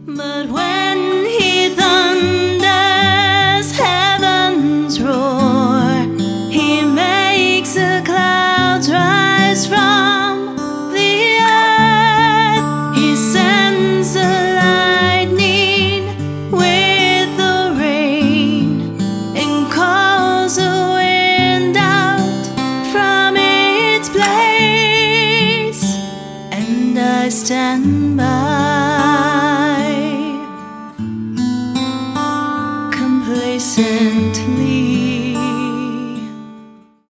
But when he thunders, heavens roar. He makes the clouds rise from the earth. He sends the lightning with the rain and calls the wind out from its place. And I stand by